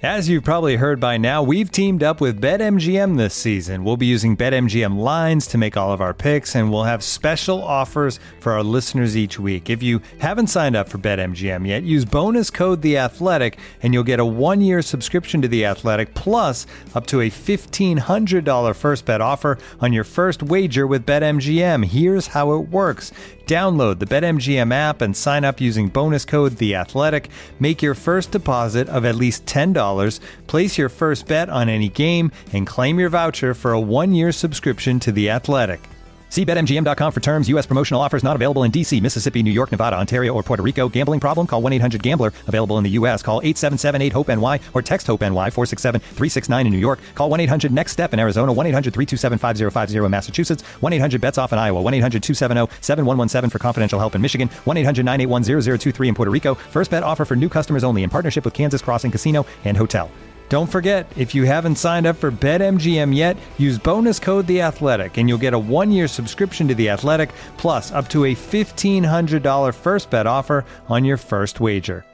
As you've probably heard by now, we've teamed up with BetMGM this season. We'll be using BetMGM lines to make all of our picks, and we'll have special offers for our listeners each week. If you haven't signed up for BetMGM yet, use bonus code The Athletic, and you'll get a 1-year subscription to The Athletic, plus up to a $1,500 first bet offer on your first wager with BetMGM. Here's how it works. Download the BetMGM app and sign up using bonus code The Athletic. Make your first deposit of at least $10. Place your first bet on any game and claim your voucher for a 1-year subscription to The Athletic. See BetMGM.com for terms. U.S. promotional offers not available in D.C., Mississippi, New York, Nevada, Ontario, or Puerto Rico. Gambling problem? Call 1-800-GAMBLER. Available in the U.S. Call 877-8-HOPE-NY or text HOPE-NY 467-369 in New York. Call 1-800-NEXT-STEP in Arizona. 1-800-327-5050 in Massachusetts. 1-800-BETS-OFF in Iowa. 1-800-270-7117 for confidential help in Michigan. 1-800-981-0023 in Puerto Rico. First bet offer for new customers only in partnership with Kansas Crossing Casino and Hotel. Don't forget, if you haven't signed up for BetMGM yet, use bonus code The Athletic, and you'll get a 1-year subscription to The Athletic, plus up to a $1,500 first bet offer on your first wager.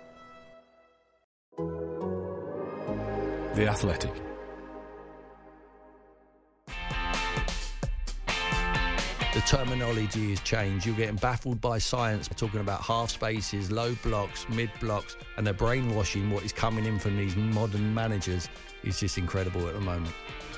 The Athletic. The terminology has changed. You're getting baffled by science, talking about half spaces, low blocks, mid blocks, and the brainwashing what is coming in from these modern managers is just incredible at the moment.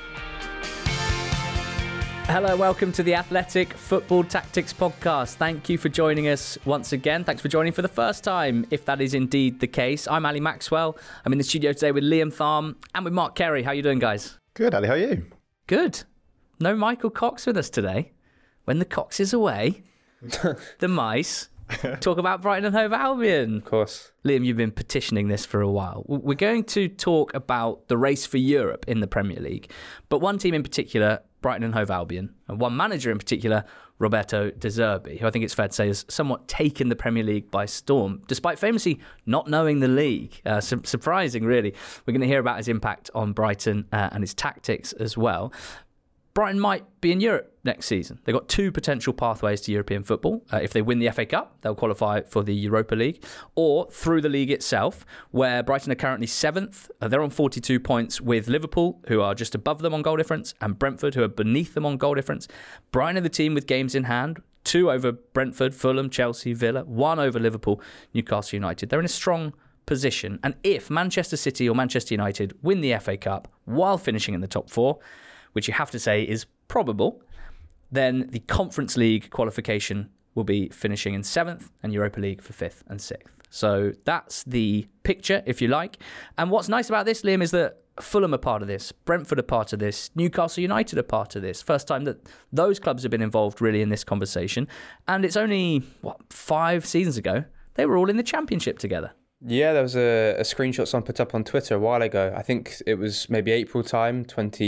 Hello, welcome to the Athletic Football Tactics Podcast. Thank you for joining us once again. Thanks for joining for the first time, if that is indeed the case. I'm Ali Maxwell. I'm in the studio today with Liam Tharm and with Mark Carey. How are you doing, guys? Good, Ali. How are you? Good. No Michael Cox with us today. When the Cox is away, the mice talk about Brighton and Hove Albion. Of course. Liam, you've been petitioning this for a while. We're going to talk about the race for Europe in the Premier League, but one team in particular, Brighton and Hove Albion, and one manager in particular, Roberto De Zerbi, who I think it's fair to say has somewhat taken the Premier League by storm, despite famously not knowing the league. Surprising, really. We're going to hear about his impact on Brighton and his tactics as well. Brighton might be in Europe next season. They've got 2 potential pathways to European football. If they win the FA Cup, they'll qualify for the Europa League, or through the league itself, where Brighton are currently 7th. They're on 42 points with Liverpool, who are just above them on goal difference, and Brentford, who are beneath them on goal difference. Brighton are the team with games in hand, 2 over Brentford, Fulham, Chelsea, Villa, 1 over Liverpool, Newcastle United. They're in a strong position. And if Manchester City or Manchester United win the FA Cup while finishing in the top 4, which you have to say is probable, then the Conference League qualification will be finishing in 7th and Europa League for 5th and 6th. So that's the picture, if you like. And what's nice about this, Liam, is that Fulham are part of this, Brentford are part of this, Newcastle United are part of this. First time that those clubs have been involved really in this conversation. And it's only, 5 seasons ago, they were all in the Championship together. Yeah, there was a screenshot someone put up on Twitter a while ago. I think it was maybe April time,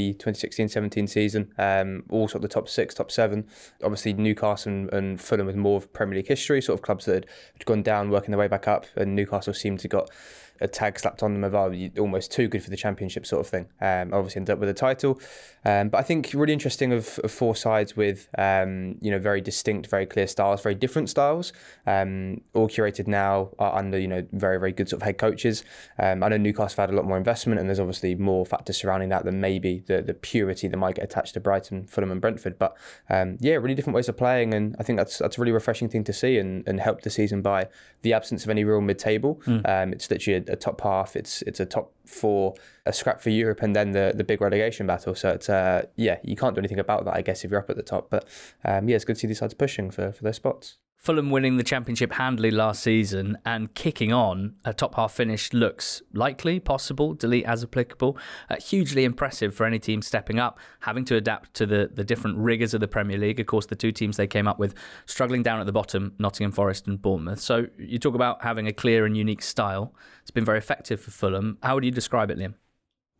2016-17 season. All sort of the top 6, top 7. Obviously Newcastle and Fulham with more of Premier League history, sort of clubs that had gone down, working their way back up, and Newcastle seemed to got a tag slapped on them of almost too good for the Championship sort of thing. Obviously ended up with a title. But I think really interesting of 4 sides with very distinct, very clear styles, very different styles, all curated now under very, very good sort of head coaches. I know Newcastle have had a lot more investment, and there's obviously more factors surrounding that than maybe the purity that might get attached to Brighton, Fulham and Brentford. But really different ways of playing, and I think that's a really refreshing thing to see and help the season by the absence of any real mid-table. It's literally a top half, it's a top 4, a scrap for Europe, and then the big relegation battle. So it's you can't do anything about that, I guess, if you're up at the top. But it's good to see these sides pushing for those spots. Fulham winning the Championship handily last season and kicking on, a top half finish looks likely, possible, delete as applicable. Hugely impressive for any team stepping up, having to adapt to the different rigours of the Premier League. Of course, the 2 teams they came up with struggling down at the bottom, Nottingham Forest and Bournemouth. So you talk about having a clear and unique style. It's been very effective for Fulham. How would you describe it, Liam?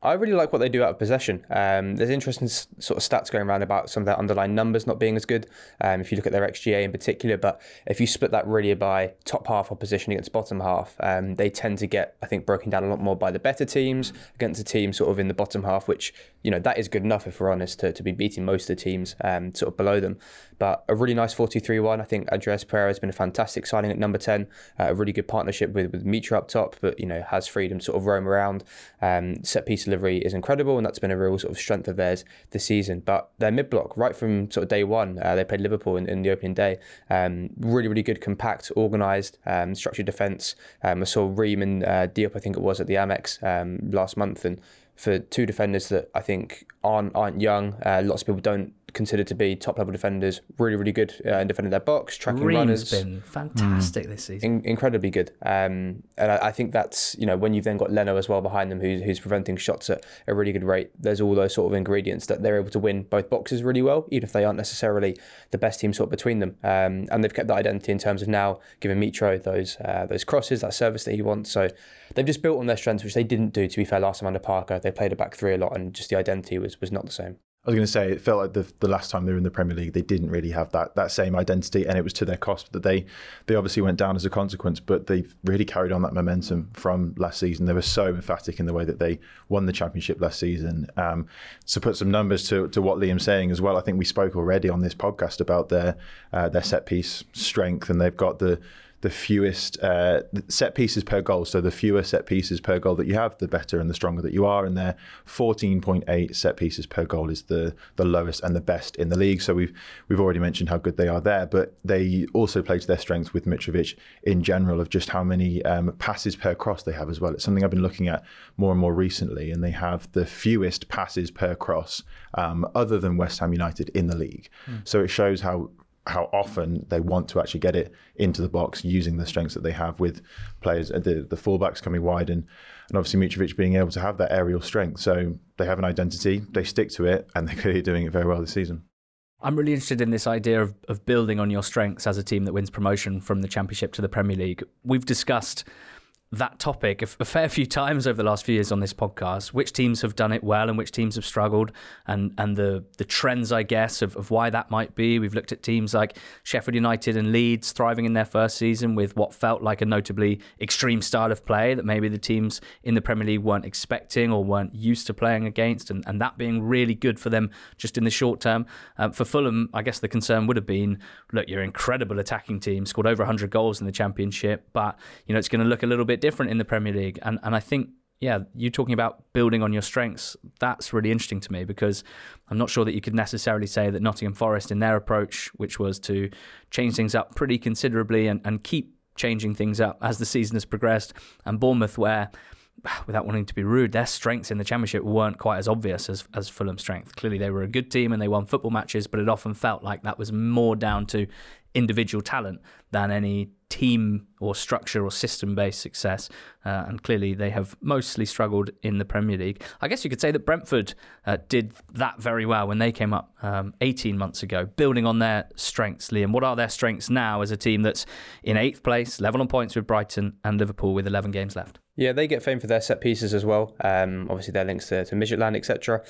I really like what they do out of possession. There's interesting sort of stats going around about some of their underlying numbers not being as good, if you look at their XGA in particular. But if you split that really by top half opposition against bottom half, they tend to get, I think, broken down a lot more by the better teams against a team sort of in the bottom half, which, that is good enough, if we're honest, to be beating most of the teams sort of below them. But a really nice 4-2-3-1. I think Andreas Pereira has been a fantastic signing at number 10, a really good partnership with Mitra up top, but, has freedom to sort of roam around. Set piece delivery is incredible, and that's been a real sort of strength of theirs this season. But their mid-block, right from sort of day one, they played Liverpool in the opening day. Really, really good, compact, organised, structured defence. I saw Ream and Diop, I think it was, at the Amex last month, and for two defenders that I think aren't young, lots of people don't consider to be top level defenders, really, really good in defending their box, tracking runners. Ream's been fantastic this season. Incredibly good. And I think that's, when you've then got Leno as well behind them, who's preventing shots at a really good rate, there's all those sort of ingredients that they're able to win both boxes really well, even if they aren't necessarily the best team sort of between them. And they've kept that identity in terms of now giving Mitro those crosses, that service that he wants. So they've just built on their strengths, which they didn't do, to be fair, last time under Parker. They played a back three a lot, and just the identity was not the same. I was going to say, it felt like the last time they were in the Premier League, they didn't really have that same identity, and it was to their cost that they obviously went down as a consequence, but they've really carried on that momentum from last season. They were so emphatic in the way that they won the Championship last season. To put some numbers to what Liam's saying as well, I think we spoke already on this podcast about their set piece strength, and they've got the fewest set pieces per goal. So the fewer set pieces per goal that you have, the better and the stronger that you are. And their 14.8 set pieces per goal is the lowest and the best in the league. So we've already mentioned how good they are there, but they also play to their strengths with Mitrovic in general of just how many passes per cross they have as well. It's something I've been looking at more and more recently, and they have the fewest passes per cross other than West Ham United in the league. So it shows how often they want to actually get it into the box using the strengths that they have with players, the fullbacks coming wide and obviously Mitrovic being able to have that aerial strength. So they have an identity, they stick to it, and they're clearly doing it very well this season. I'm really interested in this idea of building on your strengths as a team that wins promotion from the Championship to the Premier League. We've discussed that topic a fair few times over the last few years on this podcast, which teams have done it well and which teams have struggled, and the trends, I guess, of why that might be. We've looked at teams like Sheffield United and Leeds thriving in their first season with what felt like a notably extreme style of play that maybe the teams in the Premier League weren't expecting or weren't used to playing against, and that being really good for them just in the short term. For Fulham, I guess the concern would have been, look, you're an incredible attacking team, scored over 100 goals in the Championship, but it's going to look a little bit different in the Premier League. And I think, you talking about building on your strengths, that's really interesting to me, because I'm not sure that you could necessarily say that Nottingham Forest in their approach, which was to change things up pretty considerably and keep changing things up as the season has progressed, and Bournemouth, where, without wanting to be rude, their strengths in the Championship weren't quite as obvious as Fulham's strength. Clearly they were a good team and they won football matches, but it often felt like that was more down to individual talent than any team or structure or system-based success. And clearly they have mostly struggled in the Premier League. I guess you could say that Brentford did that very well when they came up 18 months ago, building on their strengths. Liam, what are their strengths now as a team that's in 8th place, level on points with Brighton and Liverpool with 11 games left? Yeah, they get famed for their set pieces as well. Obviously, their links to Midtjylland, etc.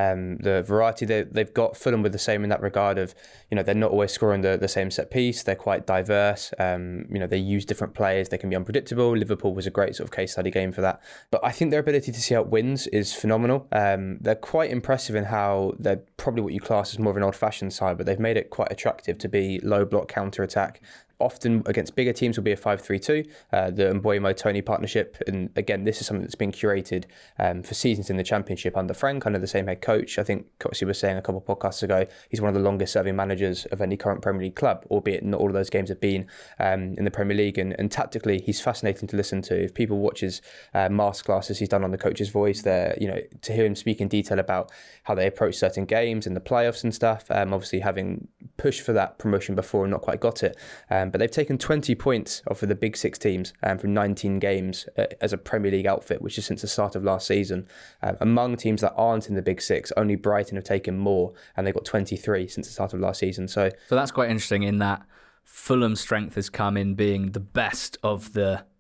The variety they've got, Fulham with the same in that regard of, they're not always scoring the same set piece. They're quite diverse. They use different players. They can be unpredictable. Liverpool was a great sort of case study game for that. But I think their ability to see out wins is phenomenal. They're quite impressive in how they're probably what you class as more of an old-fashioned side, but they've made it quite attractive to be low block counter-attack. Often against bigger teams will be a 5-3-2, the Mbeumo-Toney partnership. And again, this is something that's been curated for seasons in the Championship under Frank, under the same head coach. I think Coxie was saying a couple of podcasts ago, he's one of the longest serving managers of any current Premier League club, albeit not all of those games have been in the Premier League. And tactically, he's fascinating to listen to. If people watch his masterclasses he's done on the Coach's Voice, there, to hear him speak in detail about how they approach certain games in the playoffs and stuff, obviously having pushed for that promotion before and not quite got it. But they've taken 20 points off of the big 6 teams from 19 games as a Premier League outfit, which is since the start of last season. Among teams that aren't in the big 6, only Brighton have taken more, and they've got 23 since the start of last season. So that's quite interesting in that Fulham's strength has come in being the best of the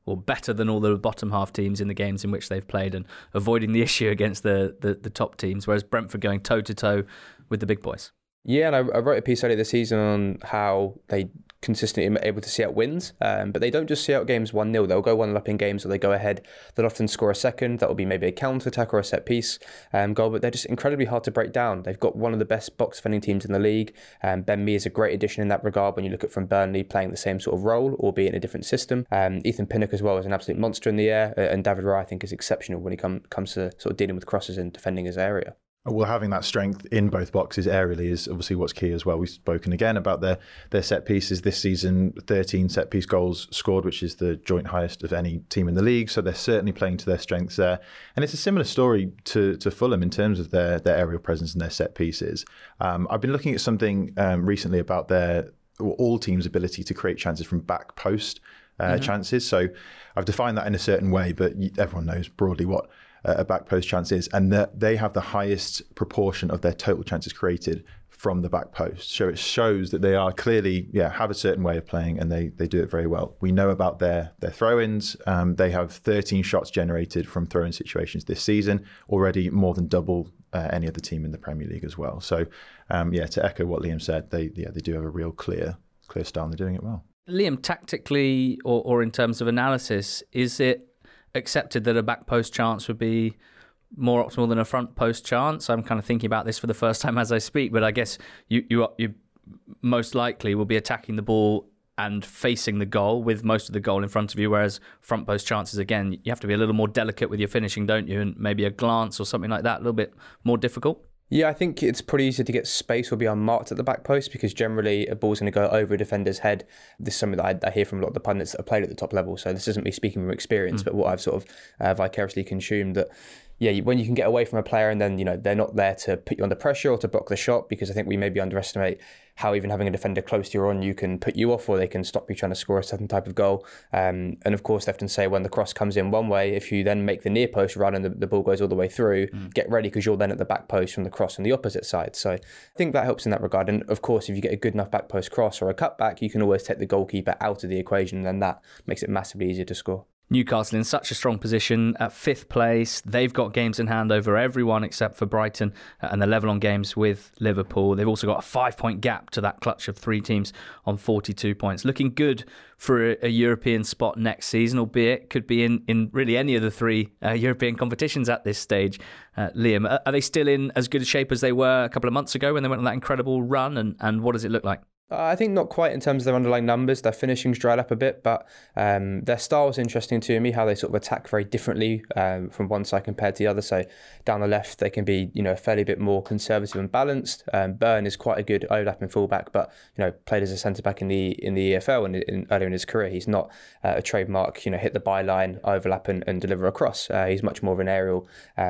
or better than all the bottom half teams in the games in which they've played, and avoiding the issue against the top teams, whereas Brentford going toe-to-toe with the big boys. Yeah, and I wrote a piece earlier this season on how they consistently able to see out wins, but they don't just see out games 1-0. They'll go 1-0 up in games, or they go ahead. They'll often score a second. That will be maybe a counter-attack or a set-piece goal, but they're just incredibly hard to break down. They've got one of the best box-defending teams in the league. Ben Mee is a great addition in that regard when you look at from Burnley playing the same sort of role, albeit in a different system. Ethan Pinnock as well is an absolute monster in the air, and David Raya I think is exceptional when he comes to sort of dealing with crosses and defending his area. Well, having that strength in both boxes aerially is obviously what's key as well. We've spoken again about their set pieces this season, 13 set piece goals scored, which is the joint highest of any team in the league. So they're certainly playing to their strengths there. And it's a similar story to Fulham in terms of their aerial presence and their set pieces. I've been looking at something recently about all teams' ability to create chances from back post chances. So I've defined that in a certain way, but everyone knows broadly what a back post chance is, and that they have the highest proportion of their total chances created from the back post. So it shows that they are clearly, have a certain way of playing, and they do it very well. We know about their throw-ins. They have 13 shots generated from throw-in situations this season, already more than double any other team in the Premier League as well. So to echo what Liam said, they do have a real clear style, and they're doing it well. Liam, tactically or in terms of analysis, is it accepted that a back post chance would be more optimal than a front post chance? I'm kind of thinking about this for the first time as I speak, but I guess you most likely will be attacking the ball and facing the goal with most of the goal in front of you, whereas front post chances, again, you have to be a little more delicate with your finishing, don't you? And maybe a glance or something like that, a little bit more difficult. Yeah, I think it's pretty easy to get space or be unmarked at the back post, because generally a ball's going to go over a defender's head. This is something that I hear from a lot of the pundits that have played at the top level. So this isn't me speaking from experience, but what I've sort of vicariously consumed, that when you can get away from a player and then, they're not there to put you under pressure or to block the shot, because I think we maybe underestimate how even having a defender close to you can put you off, or they can stop you trying to score a certain type of goal. And of course, they often say when the cross comes in one way, if you then make the near post run and the ball goes all the way through, get ready, because you're then at the back post from the cross on the opposite side. So I think that helps in that regard. And of course, if you get a good enough back post cross or a cutback, you can always take the goalkeeper out of the equation, and then that makes it massively easier to score. Newcastle in such a strong position at 5th place. They've got games in hand over everyone except for Brighton, and they're level on games with Liverpool. They've also got a 5-point gap to that clutch of 3 teams on 42 points. Looking good for a European spot next season, albeit could be in really any of the 3 European competitions at this stage. Liam, are they still in as good a shape as they were a couple of months ago when they went on that incredible run, and what does it look like? I think not quite in terms of their underlying numbers. Their finishing's dried up a bit, but their style is interesting to me, how they sort of attack very differently from one side compared to the other. So down the left, they can be, a fairly bit more conservative and balanced. Byrne is quite a good overlapping fullback, but, played as a centre-back in the EFL and earlier in his career. He's not a trademark, hit the byline, overlap and deliver a cross. He's much more of an aerial,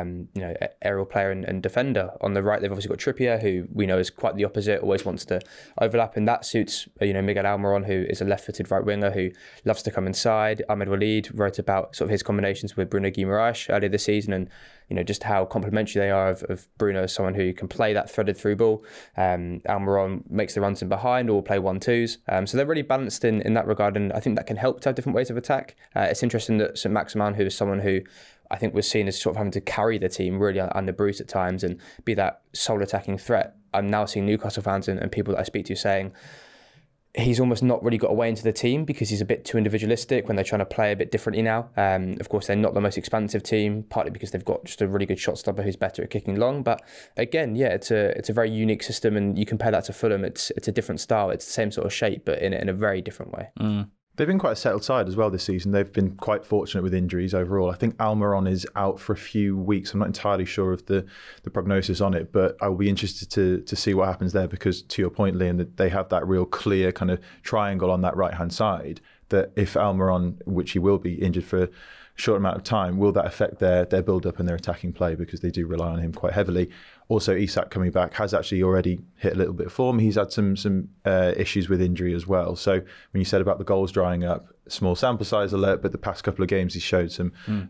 aerial player and defender. On the right, they've obviously got Trippier, who we know is quite the opposite, always wants to overlap, and that suits Miguel Almiron, who is a left-footed right winger who loves to come inside. Ahmed Walid wrote about sort of his combinations with Bruno Guimaraes earlier this season, and just how complementary they are of Bruno as someone who can play that threaded through ball. Almiron makes the runs in behind or play 1-2s. So they're really balanced in that regard, and I think that can help to have different ways of attack. It's interesting that St. Maximin, who is someone who I think was seen as sort of having to carry the team really under Bruce at times and be that sole attacking threat, I'm now seeing Newcastle fans and people that I speak to saying he's almost not really got away into the team because he's a bit too individualistic when they're trying to play a bit differently now. Of course, they're not the most expansive team, partly because they've got just a really good shot stopper who's better at kicking long. But again, it's a very unique system, and you compare that to Fulham, it's a different style. It's the same sort of shape, but in a very different way. They've been quite a settled side as well this season. They've been quite fortunate with injuries overall. I think Almiron is out for a few weeks. I'm not entirely sure of the prognosis on it, but I will be interested to see what happens there, because to your point, Liam, that they have that real clear kind of triangle on that right-hand side, that if Almiron, which he will be injured for a short amount of time, will that affect their build-up and their attacking play, because they do rely on him quite heavily. Also, Isak coming back has actually already hit a little bit of form. He's had some issues with injury as well. So when you said about the goals drying up, small sample size alert, but the past couple of games he showed some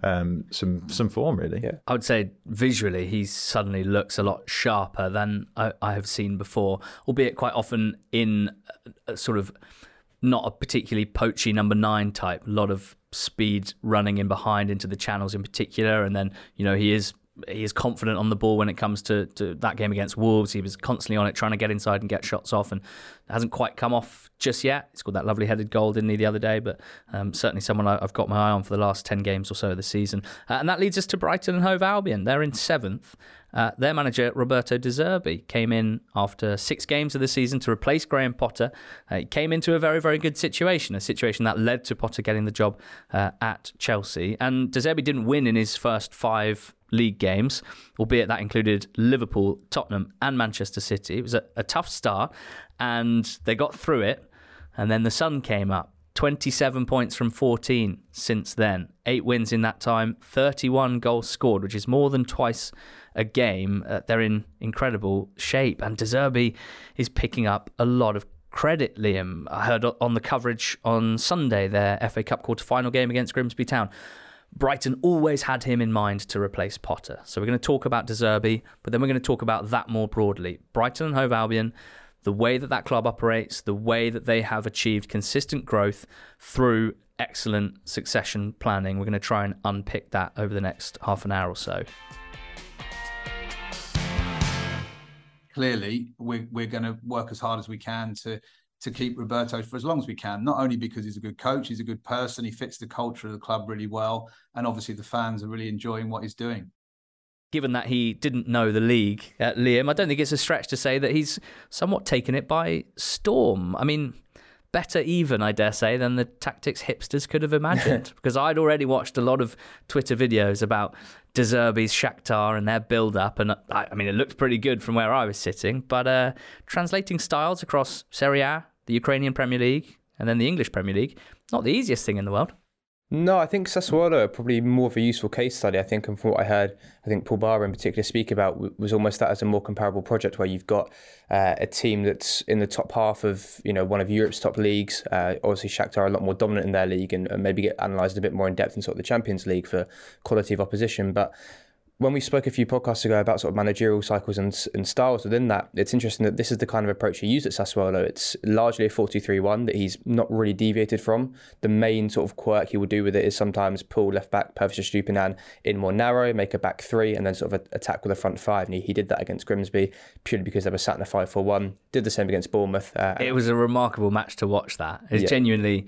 form really. Yeah. I would say visually he suddenly looks a lot sharper than I have seen before, albeit quite often in a sort of not a particularly poachy number 9 type. A lot of speed running in behind into the channels in particular. And then, he is confident on the ball when it comes to that game against Wolves. He was constantly on it, trying to get inside and get shots off, and it hasn't quite come off just yet. He scored that lovely headed goal, didn't he, the other day? But certainly someone I've got my eye on for the last 10 games or so of the season. And that leads us to Brighton and Hove Albion. They're in 7th. Their manager, Roberto De Zerbi, came in after 6 games of the season to replace Graham Potter. He came into a very, very good situation, a situation that led to Potter getting the job at Chelsea. And De Zerbi didn't win in his first 5 league games, albeit that included Liverpool, Tottenham and Manchester City. It was a tough start, and they got through it, and then the sun came up. 27 points from 14 since then. 8 wins in that time, 31 goals scored, which is more than twice a game. They're in incredible shape, and De Zerbi is picking up a lot of credit, Liam. I heard on the coverage on Sunday, their FA Cup quarter-final game against Grimsby Town, Brighton always had him in mind to replace Potter. So we're going to talk about De Zerbi, but then we're going to talk about that more broadly. Brighton and Hove Albion, the way that club operates, the way that they have achieved consistent growth through excellent succession planning. We're going to try and unpick that over the next half an hour or so. Clearly, we're going to work as hard as we can to keep Roberto for as long as we can, not only because he's a good coach, he's a good person, he fits the culture of the club really well, and obviously the fans are really enjoying what he's doing. Given that he didn't know the league, Liam, I don't think it's a stretch to say that he's somewhat taken it by storm. I mean, better even, I dare say, than the tactics hipsters could have imagined, because I'd already watched a lot of Twitter videos about De Zerbi's Shakhtar and their build-up, and I mean, it looked pretty good from where I was sitting, but translating styles across Serie A, the Ukrainian Premier League, and then the English Premier League, not the easiest thing in the world. No, I think Sassuolo are probably more of a useful case study. I think, and from what I heard, I think Paul Barra in particular speak about was almost that as a more comparable project where you've got a team that's in the top half of one of Europe's top leagues. Obviously, Shakhtar are a lot more dominant in their league and maybe get analysed a bit more in depth in sort of the Champions League for quality of opposition. But when we spoke a few podcasts ago about sort of managerial cycles and styles within that, it's interesting that this is the kind of approach he used at Sassuolo. It's largely a 4-2-3-1 that he's not really deviated from. The main sort of quirk he will do with it is sometimes pull left back Pervis Estupiñán in more narrow, make a back 3, and then sort of attack with a front 5. And he did that against Grimsby purely because they were sat in a 5-4-1. Did the same against Bournemouth. It was a remarkable match to watch that. It's genuinely,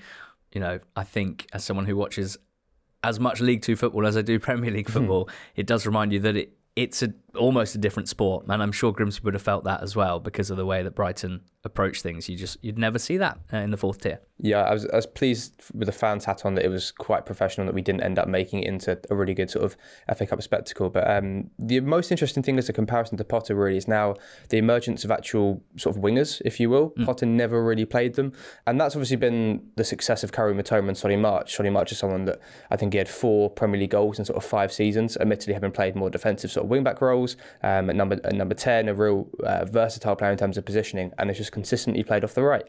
I think as someone who watches as much League 2 football as I do Premier League football, it does remind you that it's almost a different sport. And I'm sure Grimsby would have felt that as well because of the way that Brighton approach things. You'd never see that in the 4th tier. Yeah, I was pleased with the fans' hat on that it was quite professional, that we didn't end up making it into a really good sort of FA Cup spectacle. But the most interesting thing as a comparison to Potter really is now the emergence of actual sort of wingers, if you will. Potter never really played them. And that's obviously been the success of Karim Mitoma and Solly March. Solly March is someone that I think he had 4 Premier League goals in sort of 5 seasons, admittedly having played more defensive sort of wing-back roles. At number 10, a real versatile player in terms of positioning, and it's just consistently played off the right.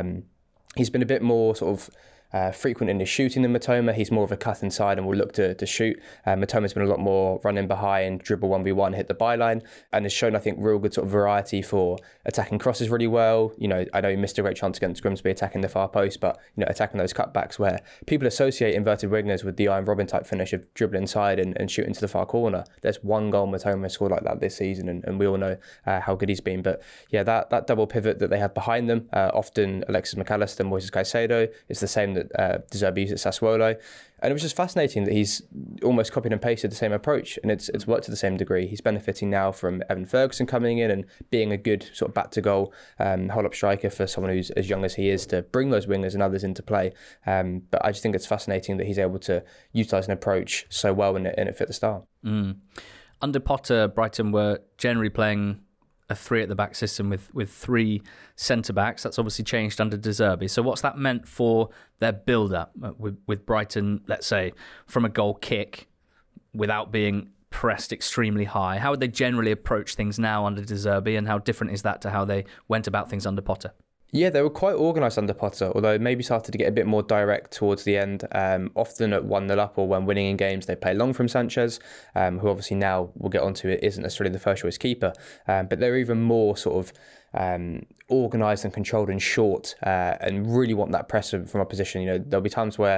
He's been a bit more sort of frequent in his shooting than Mitoma. He's more of a cut inside and will look to shoot. Matoma's been a lot more running behind, dribble 1v1, hit the byline, and has shown, I think, real good sort of variety for attacking crosses really well. I know he missed a great chance against Grimsby attacking the far post, but attacking those cutbacks where people associate inverted wingers with the Iron Robin type finish of dribbling inside and shooting to the far corner. There's one goal Mitoma scored like that this season, and we all know how good he's been. But yeah, that double pivot that they have behind them, often Alexis McAllister and Moises Caicedo, is the same that De Zerbi used at Sassuolo. And it was just fascinating that he's almost copied and pasted the same approach, and it's worked to the same degree. He's benefiting now from Evan Ferguson coming in and being a good sort of back-to-goal hold-up striker for someone who's as young as he is to bring those wingers and others into play. But I just think it's fascinating that he's able to utilise an approach so well and it fit the style. Under Potter, Brighton were generally playing a 3 at the back system with 3 centre backs. That's obviously changed under De Zerbi. So what's that meant for their build up with Brighton, let's say, from a goal kick without being pressed extremely high? How would they generally approach things now under De Zerbi, and how different is that to how they went about things under Potter? Yeah, they were quite organised under Potter, although maybe started to get a bit more direct towards the end. Often at 1-0 up or when winning in games, they play long from Sanchez, who obviously now, we'll get onto it, isn't necessarily the first choice keeper. But they're even more sort of organised and controlled and short, and really want that press from opposition. There'll be times where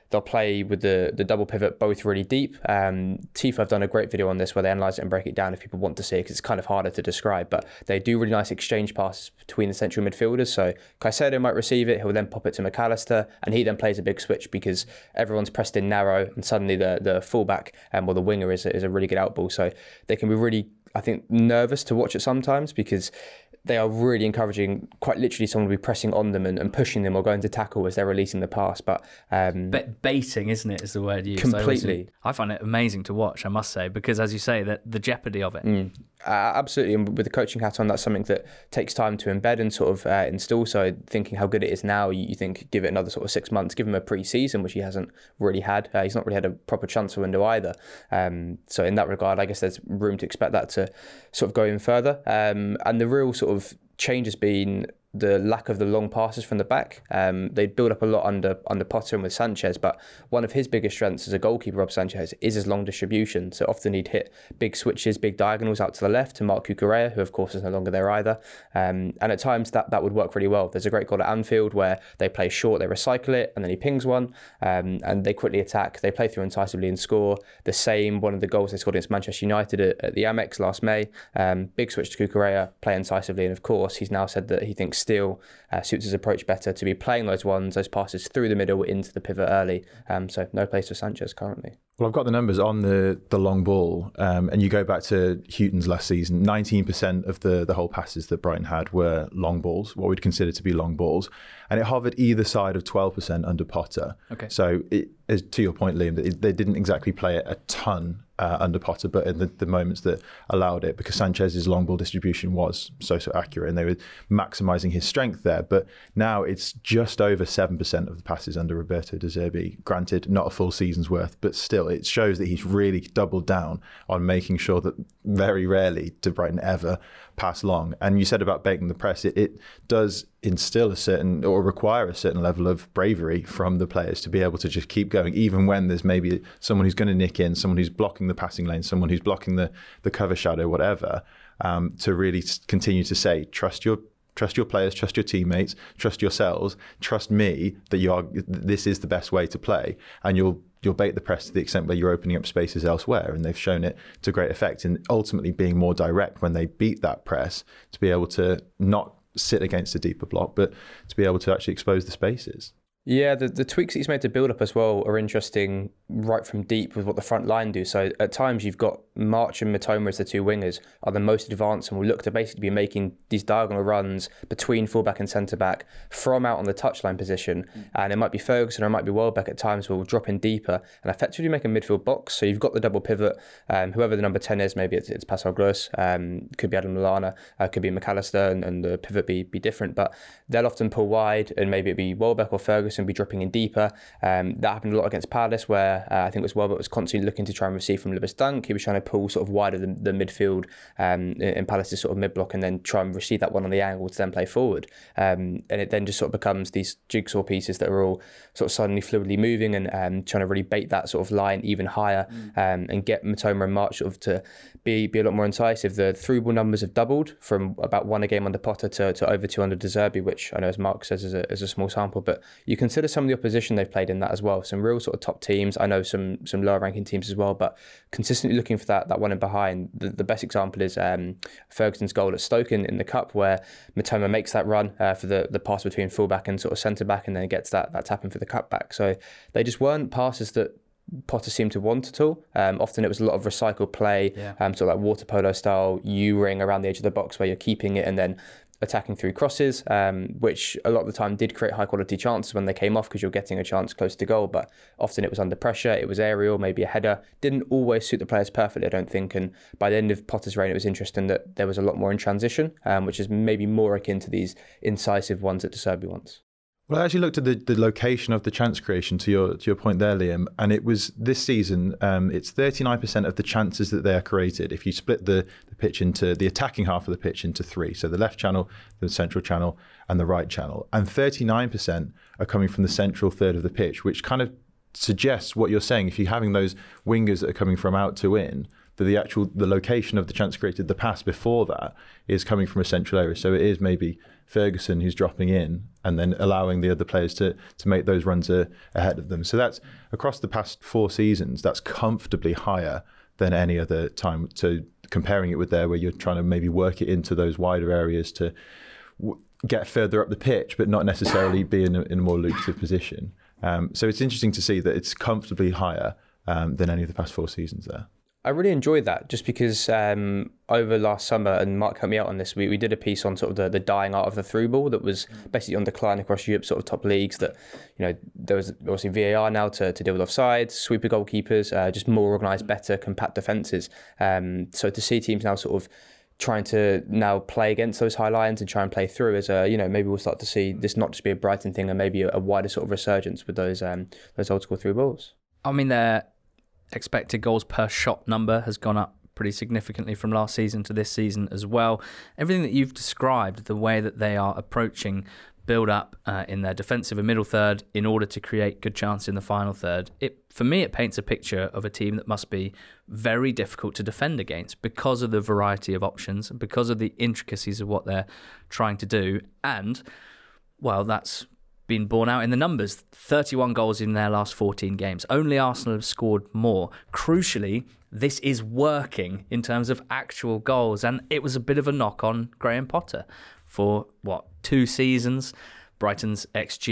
they'll play with the double pivot both really deep. Tifo have done a great video on this where they analyse it and break it down if people want to see it, because it's kind of harder to describe. But they do really nice exchange passes between the central midfielders. So Caicedo might receive it, he'll then pop it to McAllister, and he then plays a big switch because everyone's pressed in narrow, and suddenly the fullback or the winger is a really good outball. So they can be really, I think, nervous to watch it sometimes, because they are really encouraging, quite literally, someone to be pressing on them and pushing them or going to tackle as they're releasing the pass. But baiting, isn't it, is the word used. Completely. I find it amazing to watch, I must say, because as you say, the jeopardy of it. Absolutely, and with the coaching hat on, that's something that takes time to embed and sort of install. So thinking how good it is now, you think give it another sort of 6 months, give him a pre-season, which he hasn't really had. He's not really had a proper transfer window either. So in that regard, I guess there's room to expect that to sort of go even further. And the real sort of change has been the lack of the long passes from the back. They build up a lot under Potter and with Sanchez, but one of his biggest strengths as a goalkeeper, Rob Sanchez, is his long distribution. So often he'd hit big switches, big diagonals out to the left to Marc Cucurella, who of course is no longer there either. And at times that would work really well. There's a great goal at Anfield where they play short, they recycle it, and then he pings one, and they quickly attack. They play through incisively and score. The same, one of the goals they scored against Manchester United at the Amex last May. Big switch to Cucurella, play incisively, and of course he's now said that he thinks still suits his approach better to be playing those passes through the middle into the pivot early. So no place for Sanchez currently. Well, I've got the numbers on the long ball, and you go back to Houghton's last season, 19% of the whole passes that Brighton had were long balls, what we'd consider to be long balls, and it hovered either side of 12% under Potter. Okay. So to your point, Liam, they didn't exactly play it a ton under Potter, but in the moments that allowed it, because Sanchez's long ball distribution was so accurate, and they were maximising his strength there. But now it's just over 7% of the passes under Roberto De Zerbi. Granted, not a full season's worth, but still, it shows that he's really doubled down on making sure that very rarely do Brighton ever pass long. And you said about baiting the press, it does instill a certain, or require a certain level of bravery from the players to be able to just keep going, even when there's maybe someone who's going to nick in, someone who's blocking the passing lane, someone who's blocking the cover shadow, whatever, to really continue to say, trust your players, trust your teammates, trust yourselves, trust me that this is the best way to play, and you'll bait the press to the extent where you're opening up spaces elsewhere. And they've shown it to great effect in ultimately being more direct when they beat that press, to be able to not sit against a deeper block, but to be able to actually expose the spaces. Yeah, the tweaks that he's made to build up as well are interesting right from deep with what the front line do. So at times you've got March and Mitoma as the two wingers are the most advanced and will look to basically be making these diagonal runs between fullback and centre-back from out on the touchline position. And it might be Ferguson or it might be Welbeck at times who will drop in deeper and effectively make a midfield box. So you've got the double pivot, whoever the number 10 is, maybe it's Pascal Gross, could be Adam Lallana, could be McAllister, and the pivot be different. But they'll often pull wide, and maybe it'd be Welbeck or Ferguson be dropping in deeper. That happened a lot against Palace, where I think it was Welbeck was constantly looking to try and receive from Lewis Dunk. He was trying to pull sort of wider the midfield in Palace's sort of mid-block, and then try and receive that one on the angle to then play forward. And it then just sort of becomes these jigsaw pieces that are all sort of suddenly fluidly moving and trying to really bait that sort of line even higher and get Mitoma and March sort of to be a lot more incisive. The through ball numbers have doubled from about 1 a game under Potter to over 2 under De Zerbi, which I know, as Mark says, is a small sample, but you consider some of the opposition they've played in that as well. Some real sort of top teams. I know some lower ranking teams as well, but consistently looking for that one in behind. The best example is Ferguson's goal at Stoke in the Cup, where Mitoma makes that run for the pass between fullback and sort of centre back, and then gets that tap in for the cutback. So they just weren't passes that Potter seemed to want at all. Often it was a lot of recycled play, sort of like water polo style U-ring around the edge of the box where you're keeping it and then attacking through crosses, which a lot of the time did create high quality chances when they came off, because you're getting a chance close to goal, but often it was under pressure, it was aerial, maybe a header. Didn't always suit the players perfectly, I don't think, and by the end of Potter's reign it was interesting that there was a lot more in transition, which is maybe more akin to these incisive ones that De Zerbi wants. Well, I actually looked at the location of the chance creation to your point there, Liam, and it was this season, it's 39% of the chances that they are created if you split the pitch into the attacking half of the pitch into 3. So the left channel, the central channel, and the right channel. And 39% are coming from the central third of the pitch, which kind of suggests what you're saying. If you're having those wingers that are coming from out to in, that the location of the chance created, the pass before that, is coming from a central area. So it is maybe Ferguson who's dropping in and then allowing the other players to make those runs ahead of them. So that's across the past 4 seasons, that's comfortably higher than any other time. So comparing it with there where you're trying to maybe work it into those wider areas to get further up the pitch, but not necessarily be in a more lucrative position. So it's interesting to see that it's comfortably higher than any of the past 4 seasons there. I really enjoyed that just because over last summer, and Mark helped me out on this, we did a piece on sort of the dying art of the through ball that was basically on decline across Europe, sort of top leagues, that, you know, there was obviously VAR now to deal with offsides, sweeper goalkeepers, just more organised, better, compact defences. So to see teams now sort of trying to now play against those high lines and try and play through as maybe we'll start to see this not just be a Brighton thing and maybe a wider sort of resurgence with those old school through balls. I mean, their expected goals per shot number has gone up pretty significantly from last season to this season as well. Everything that you've described, the way that they are approaching build up in their defensive and middle third in order to create good chance in the final third, for me it paints a picture of a team that must be very difficult to defend against because of the variety of options and because of the intricacies of what they're trying to do. And, well, that's been borne out in the numbers. 31 goals in their last 14 games. Only Arsenal have scored more. Crucially, this is working in terms of actual goals, and it was a bit of a knock on Graham Potter. For 2 seasons, Brighton's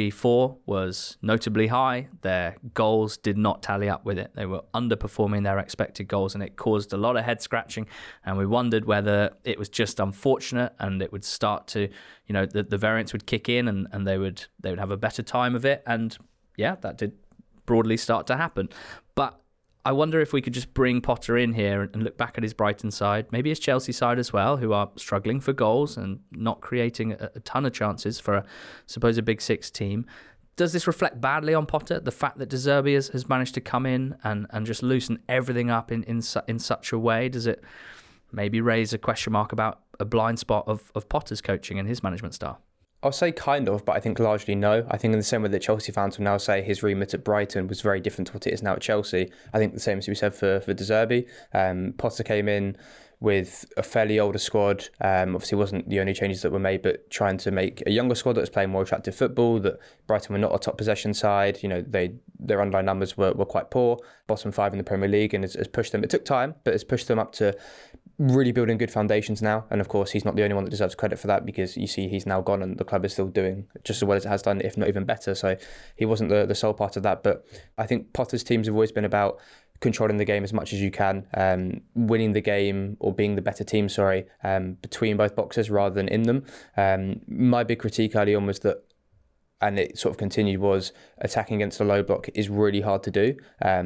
XG4 was notably high. Their goals did not tally up with it. They were underperforming their expected goals, and it caused a lot of head scratching. And we wondered whether it was just unfortunate and it would start to, the variance would kick in and they would have a better time of it. And yeah, that did broadly start to happen. But I wonder if we could just bring Potter in here and look back at his Brighton side, maybe his Chelsea side as well, who are struggling for goals and not creating a ton of chances for a Big Six team. Does this reflect badly on Potter, the fact that De Zerbi has managed to come in and just loosen everything up in such a way? Does it maybe raise a question mark about a blind spot of Potter's coaching and his management style? I'll say kind of, but I think largely no. I think in the same way that Chelsea fans will now say his remit at Brighton was very different to what it is now at Chelsea, I think the same as we said for De Zerbi. Potter came in with a fairly older squad. Obviously wasn't the only changes that were made, but trying to make a younger squad that was playing more attractive football, that Brighton were not a top possession side. Their underlying numbers were quite poor, bottom 5 in the Premier League, and has pushed them. It took time, but it's pushed them up to really building good foundations now. And of course, he's not the only one that deserves credit for that, because you see he's now gone and the club is still doing just as well as it has done, if not even better. So he wasn't the sole part of that. But I think Potter's teams have always been about controlling the game as much as you can, winning the game or being the better team, between both boxes rather than in them. My big critique early on was that, and it sort of continued, was attacking against a low block is really hard to do.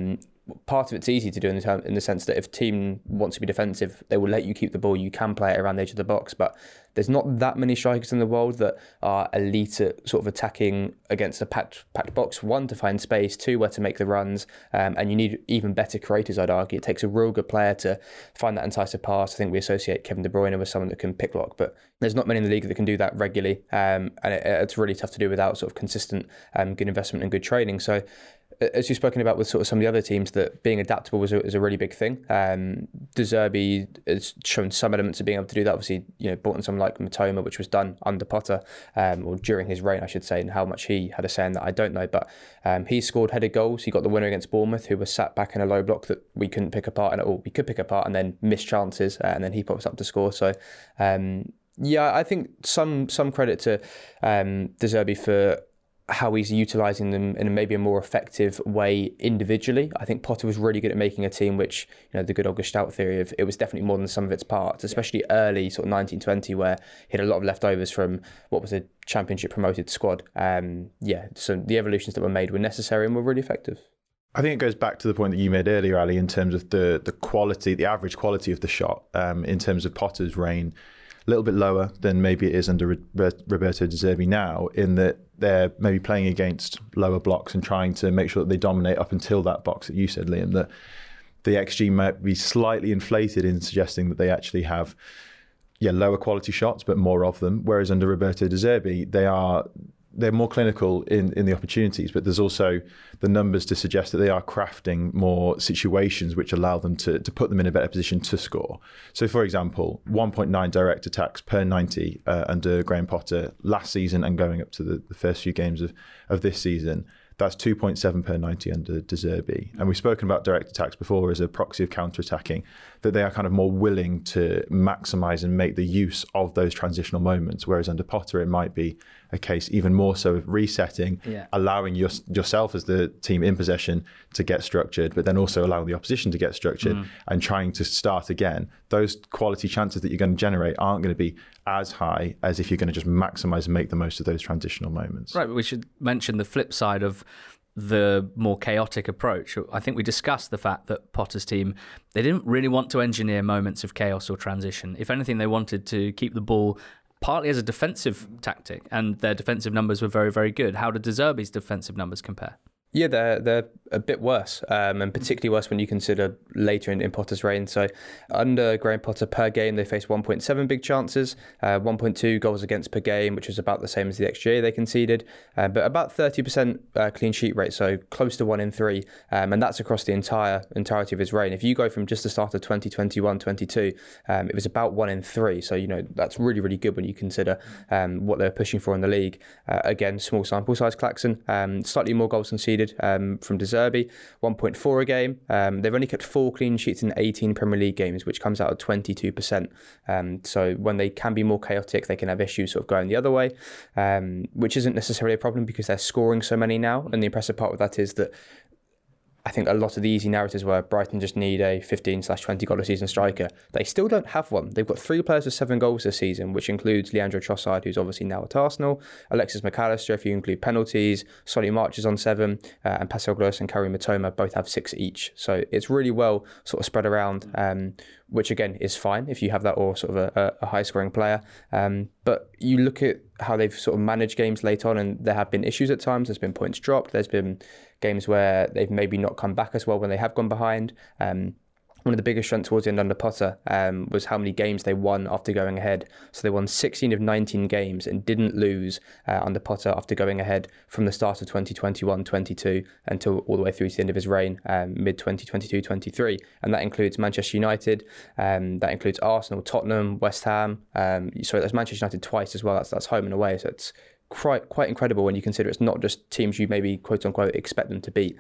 Part of it's easy to do in the sense that if a team wants to be defensive, they will let you keep the ball. You can play it around the edge of the box, but there's not that many strikers in the world that are elite at sort of attacking against a packed box. 1, to find space, 2, where to make the runs, and you need even better creators, I'd argue. It takes a real good player to find that incisive pass. I think we associate Kevin De Bruyne with someone that can pick lock, but there's not many in the league that can do that regularly, and it's really tough to do without sort of consistent good investment and good training. So, as you've spoken about with sort of some of the other teams, that being adaptable is a really big thing. De Zerbi has shown some elements of being able to do that. Obviously, brought in someone like Matoma, which was done under Potter, or during his reign, I should say, and how much he had a say in that, I don't know. But he scored headed goals. He got the winner against Bournemouth, who was sat back in a low block that we couldn't pick apart, we could pick apart and then miss chances, and then he pops up to score. So, I think some credit to De Zerbi for how he's utilising them in maybe a more effective way individually. I think Potter was really good at making a team which, the good old Gestalt theory of it was definitely more than the sum of its parts, especially early sort of 1920, where he had a lot of leftovers from what was a championship promoted squad. So the evolutions that were made were necessary and were really effective. I think it goes back to the point that you made earlier, Ali, in terms of the quality, the average quality of the shot, in terms of Potter's reign. A little bit lower than maybe it is under Roberto De Zerbi now, in that they're maybe playing against lower blocks and trying to make sure that they dominate up until that box that you said, Liam, that the XG might be slightly inflated in suggesting that they actually have lower quality shots, but more of them. Whereas under Roberto De Zerbi, they're more clinical in the opportunities, but there's also the numbers to suggest that they are crafting more situations which allow them to put them in a better position to score. So, for example, 1.9 direct attacks per 90 under Graham Potter last season and going up to the first few games of this season. That's 2.7 per 90 under De Zerbi. And we've spoken about direct attacks before as a proxy of counter-attacking, that they are kind of more willing to maximise and make the use of those transitional moments, whereas under Potter it might be a case even more so of resetting, allowing yourself as the team in possession to get structured, but then also allowing the opposition to get structured and trying to start again. Those quality chances that you're going to generate aren't going to be as high as if you're going to just maximise and make the most of those transitional moments. Right, but we should mention the flip side of the more chaotic approach. I think we discussed the fact that Potter's team, they didn't really want to engineer moments of chaos or transition. If anything, they wanted to keep the ball partly as a defensive tactic, and their defensive numbers were very, very good. How did De Zerbi's defensive numbers compare? Yeah, they're a bit worse, and particularly worse when you consider later in Potter's reign. So under Graham Potter per game, they faced 1.7 big chances, 1.2 goals against per game, which was about the same as the XGA they conceded, but about 30% clean sheet rate, so close to 1 in 3, and that's across the entirety of his reign. If you go from just the start of 2021-22, it was about 1 in 3, so that's really, really good when you consider what they're pushing for in the league. Again, small sample size, Claxon, slightly more goals conceded from De Zerbi, 1.4 a game. They've only kept 4 clean sheets in 18 Premier League games, which comes out at 22%. So when they can be more chaotic, they can have issues sort of going the other way, which isn't necessarily a problem because they're scoring so many now. And the impressive part of that is that I think a lot of the easy narratives were Brighton just need a 15/20 goal a season striker. They still don't have one. They've got 3 players with 7 goals this season, which includes Leandro Trossard, who's obviously now at Arsenal, Alexis McAllister, if you include penalties, Solly March is on 7, and Pascal Gross and Karim Matoma both have 6 each. So it's really well sort of spread around, which again is fine if you have that or sort of a high scoring player. But you look at how they've sort of managed games late on, and there have been issues at times. There's been points dropped. There's been games where they've maybe not come back as well when they have gone behind. One of the biggest strengths towards the end under Potter was how many games they won after going ahead. So they won 16 of 19 games and didn't lose under Potter after going ahead from the start of 2021-22 until all the way through to the end of his reign, mid-2022-23. And that includes Manchester United, that includes Arsenal, Tottenham, West Ham. Sorry, that's Manchester United twice as well. That's home and away. So it's quite incredible when you consider it's not just teams you maybe quote unquote expect them to beat.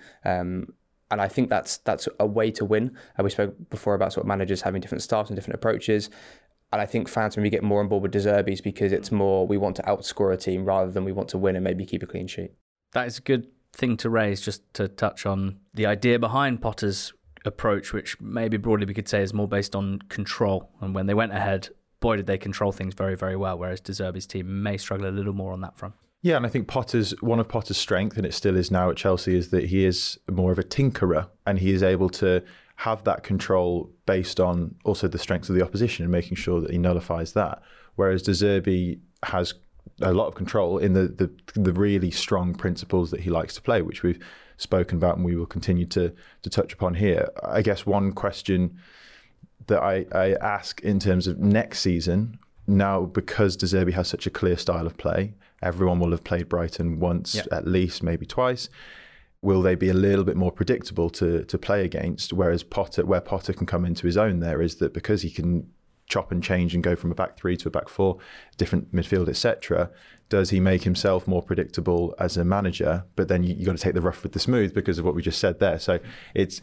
And I think that's a way to win. We spoke before about sort of managers having different styles and different approaches. And I think fans maybe get more on board with De Zerbi's because it's more we want to outscore a team rather than we want to win and maybe keep a clean sheet. That is a good thing to raise, just to touch on the idea behind Potter's approach, which maybe broadly we could say is more based on control. And when they went ahead, boy, did they control things very, very well, whereas De Zerbi's team may struggle a little more on that front. Yeah, and I think one of Potter's strength, and it still is now at Chelsea, is that he is more of a tinkerer and he is able to have that control based on also the strengths of the opposition and making sure that he nullifies that. Whereas De Zerbi has a lot of control in the really strong principles that he likes to play, which we've spoken about and we will continue to touch upon here. I guess one question that I ask in terms of next season, now because De Zerbi has such a clear style of play, everyone will have played Brighton once, at least, maybe twice. Will they be a little bit more predictable to play against? Whereas where Potter can come into his own there is that because he can chop and change and go from a back 3 to a back 4, different midfield, etc. Does he make himself more predictable as a manager? But then you got to take the rough with the smooth because of what we just said there. So it's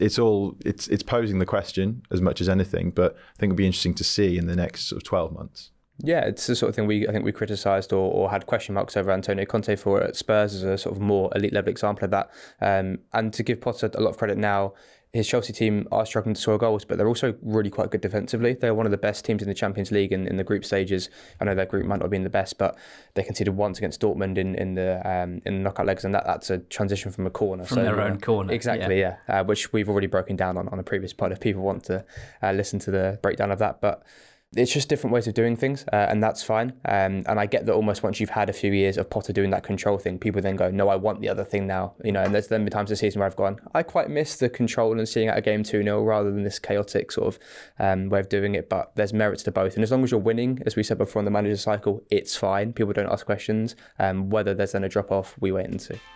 posing the question as much as anything. But I think it'll be interesting to see in the next sort of 12 months. Yeah, it's the sort of thing I think we criticised or had question marks over Antonio Conte for at Spurs as a sort of more elite level example of that. And to give Potter a lot of credit now, his Chelsea team are struggling to score goals, but they're also really quite good defensively. They're one of the best teams in the Champions League in the group stages. I know their group might not have been the best, but they conceded once against Dortmund in the knockout legs, and that's a transition from a corner. From their own corner. Exactly, yeah. Which we've already broken down on a previous pod if people want to listen to the breakdown of that. But It's just different ways of doing things, and that's fine. And I get that almost once you've had a few years of Potter doing that control thing, people then go, no, I want the other thing now. And there's then been times this season where I've gone, I quite miss the control and seeing out a game 2-0 rather than this chaotic sort of way of doing it. But there's merits to both. And as long as you're winning, as we said before on the manager cycle, it's fine. People don't ask questions. Whether there's then a drop off, we wait and see.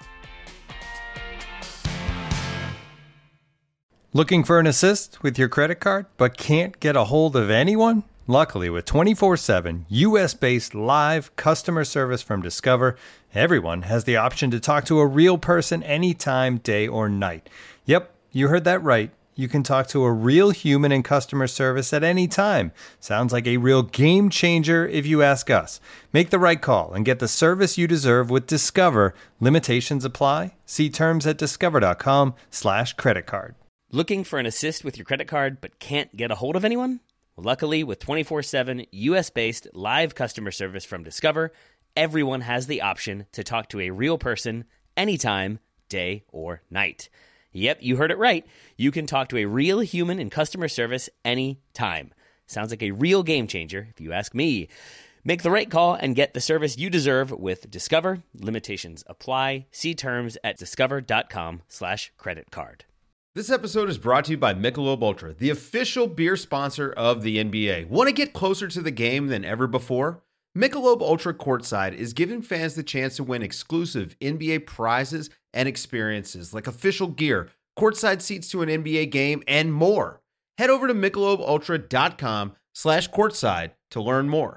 Looking for an assist with your credit card, but can't get a hold of anyone? Luckily, with 24/7 US-based live customer service from Discover, everyone has the option to talk to a real person anytime, day or night. Yep, you heard that right. You can talk to a real human in customer service at any time. Sounds like a real game changer if you ask us. Make the right call and get the service you deserve with Discover. Limitations apply. See terms at discover.com/creditcard. Looking for an assist with your credit card but can't get a hold of anyone? Well, luckily, with 24/7 US-based live customer service from Discover, everyone has the option to talk to a real person anytime, day or night. Yep, you heard it right. You can talk to a real human in customer service anytime. Sounds like a real game changer, if you ask me. Make the right call and get the service you deserve with Discover. Limitations apply. See terms at discover.com/creditcard. This episode is brought to you by Michelob Ultra, the official beer sponsor of the NBA. Want to get closer to the game than ever before? Michelob Ultra Courtside is giving fans the chance to win exclusive NBA prizes and experiences like official gear, courtside seats to an NBA game, and more. Head over to MichelobUltra.com/courtside to learn more.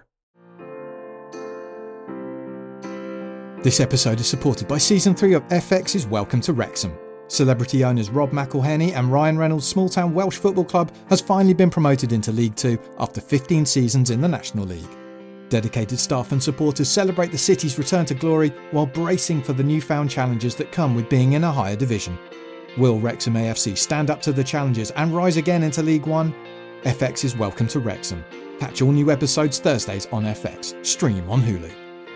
This episode is supported by Season 3 of FX's Welcome to Wrexham. Celebrity owners Rob McElhenney and Ryan Reynolds' small-town Welsh football club has finally been promoted into League 2 after 15 seasons in the National League. Dedicated staff and supporters celebrate the city's return to glory while bracing for the newfound challenges that come with being in a higher division. Will Wrexham AFC stand up to the challenges and rise again into League 1? FX's Welcome to Wrexham. Catch all new episodes Thursdays on FX. Stream on Hulu.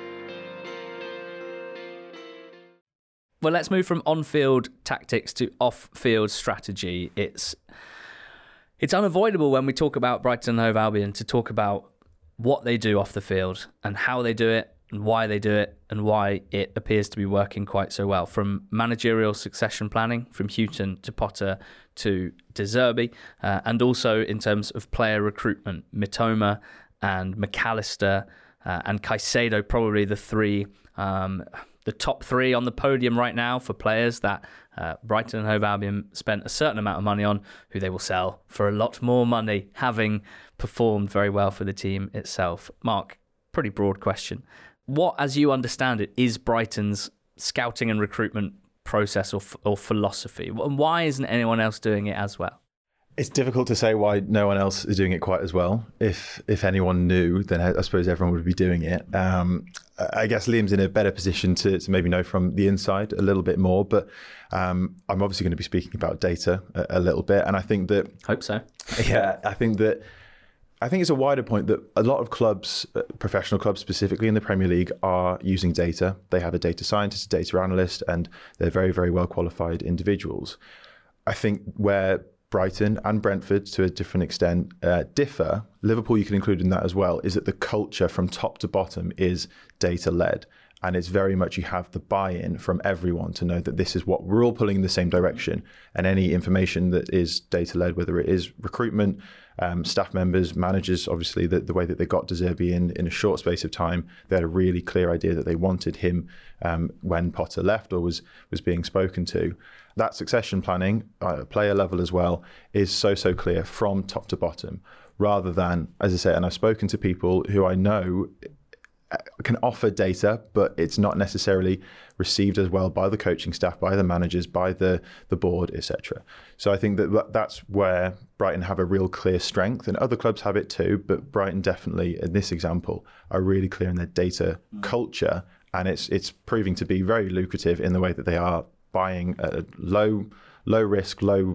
Well, let's move from on-field tactics to off-field strategy. It's unavoidable when we talk about Brighton and Hove Albion to talk about what they do off the field and how they do it and why they do it and why it appears to be working quite so well. From managerial succession planning, from Houghton to Potter to De Zerbi, and also in terms of player recruitment, Mitoma and McAllister and Caicedo, probably the top three on the podium right now for players that Brighton and Hove Albion spent a certain amount of money on, who they will sell for a lot more money, having performed very well for the team itself. Mark, pretty broad question. What, as you understand it, is Brighton's scouting and recruitment process or philosophy? And why isn't anyone else doing it as well? It's difficult to say why no one else is doing it quite as well. If anyone knew, then I suppose everyone would be doing it. I guess Liam's in a better position to maybe know from the inside a little bit more, but I'm obviously going to be speaking about data a little bit, and I think that... Hope so. Yeah, I think it's a wider point that a lot of clubs, professional clubs specifically in the Premier League, are using data. They have a data scientist, a data analyst, and they're very, very well qualified individuals. I think where Brighton and Brentford, to a different extent, differ, Liverpool you can include in that as well, is that the culture from top to bottom is data-led. And it's very much you have the buy-in from everyone to know that this is what we're all pulling in the same direction. And any information that is data-led, whether it is recruitment, staff members, managers, obviously the way that they got De Zerbi in a short space of time, they had a really clear idea that they wanted him when Potter left or was being spoken to. That succession planning, player level as well, is so clear from top to bottom, rather than, as I say, and I've spoken to people who I know can offer data, but it's not necessarily received as well by the coaching staff, by the managers, by the board, etc. So I think that's where Brighton have a real clear strength, and other clubs have it too, but Brighton definitely, in this example, are really clear in their data culture, and it's proving to be very lucrative in the way that they are buying at a low risk, low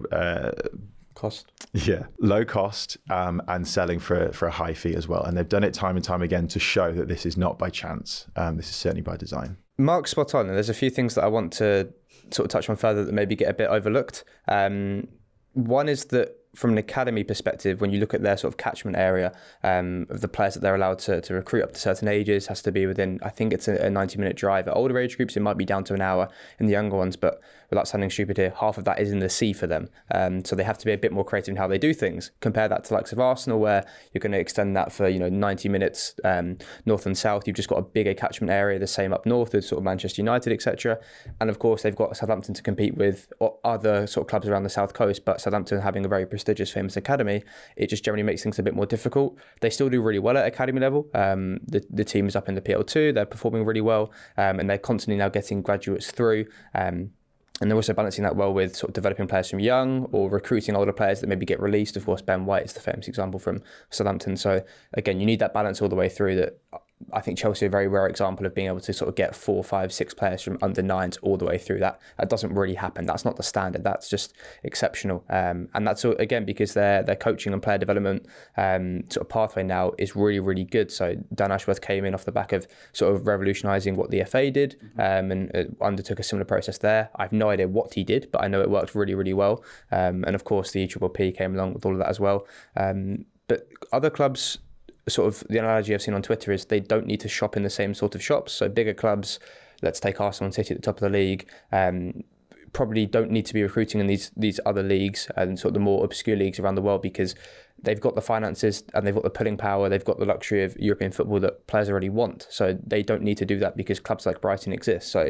cost. Yeah, low cost, and selling for a high fee as well. And they've done it time and time again to show that this is not by chance. This is certainly by design. Mark's spot on, and there's a few things that I want to sort of touch on further that maybe get a bit overlooked. One is that from an academy perspective, when you look at their sort of catchment area of the players that they're allowed to recruit up to certain ages, has to be within, I think it's a 90-minute drive. At older age groups, it might be down to an hour in the younger ones, but without sounding stupid here, half of that is in the sea for them. So they have to be a bit more creative in how they do things. Compare that to the likes of Arsenal, where you're going to extend that for 90 minutes north and south. You've just got a bigger catchment area, the same up north with sort of Manchester United, etc. And of course, they've got Southampton to compete with, or other sort of clubs around the south coast, but Southampton having a very prestigious, famous academy, it just generally makes things a bit more difficult. They still do really well at academy level. The team is up in the PL2, they're performing really well, and they're constantly now getting graduates through. And they're also balancing that well with sort of developing players from young or recruiting older players that maybe get released. Of course, Ben White is the famous example from Southampton. So again, you need that balance all the way through. That I think Chelsea are a very rare example of being able to sort of get 4, 5, 6 players from under 9s all the way through. That doesn't really happen. That's not the standard. That's just exceptional. And that's again because their coaching and player development sort of pathway now is really, really good. So Dan Ashworth came in off the back of sort of revolutionising what the FA did and undertook a similar process there. I have no idea what he did, but I know it worked really, really well. And of course, the EPPP came along with all of that as well. But other clubs, sort of the analogy I've seen on Twitter is they don't need to shop in the same sort of shops. So bigger clubs, let's take Arsenal and City at the top of the league, probably don't need to be recruiting in these other leagues and sort of the more obscure leagues around the world, because they've got the finances and they've got the pulling power, they've got the luxury of European football that players already want. So they don't need to do that because clubs like Brighton exist. So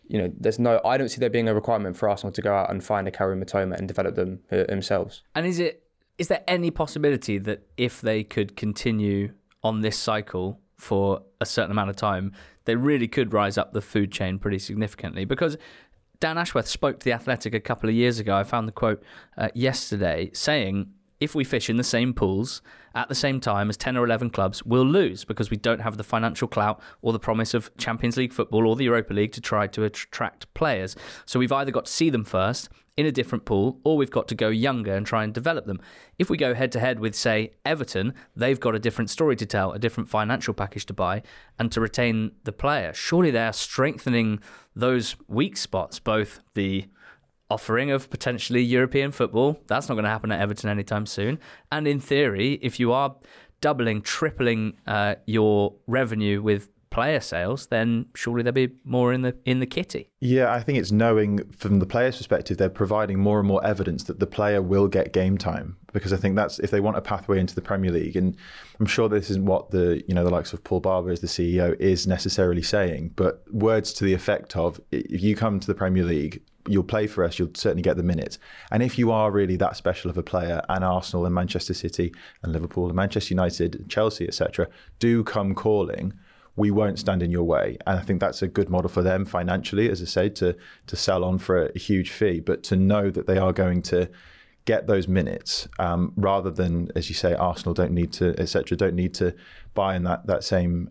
I don't see there being a requirement for Arsenal to go out and find a Kaoru Mitoma and develop them themselves. And is there any possibility that if they could continue on this cycle for a certain amount of time, they really could rise up the food chain pretty significantly? Because Dan Ashworth spoke to The Athletic a couple of years ago. I found the quote yesterday saying, if we fish in the same pools at the same time as 10 or 11 clubs, we'll lose because we don't have the financial clout or the promise of Champions League football or the Europa League to try to attract players. So we've either got to see them first in a different pool, or we've got to go younger and try and develop them. If we go head-to-head with, say, Everton, they've got a different story to tell, a different financial package to buy, and to retain the player. Surely they are strengthening those weak spots, both the offering of potentially European football. That's not going to happen at Everton anytime soon. And in theory, if you are doubling, tripling your revenue with player sales, then surely there'll be more in the kitty. Yeah, I think it's knowing from the player's perspective, they're providing more and more evidence that the player will get game time, because I think that's if they want a pathway into the Premier League. And I'm sure this isn't what the likes of Paul Barber as the CEO is necessarily saying, but words to the effect of, if you come to the Premier League, you'll play for us, you'll certainly get the minutes. And if you are really that special of a player, and Arsenal and Manchester City and Liverpool and Manchester United and Chelsea, etc., do come calling, we won't stand in your way. And I think that's a good model for them financially, as I say, to sell on for a huge fee, but to know that they are going to get those minutes, rather than, as you say, Arsenal don't need to, etc., don't need to buy in that same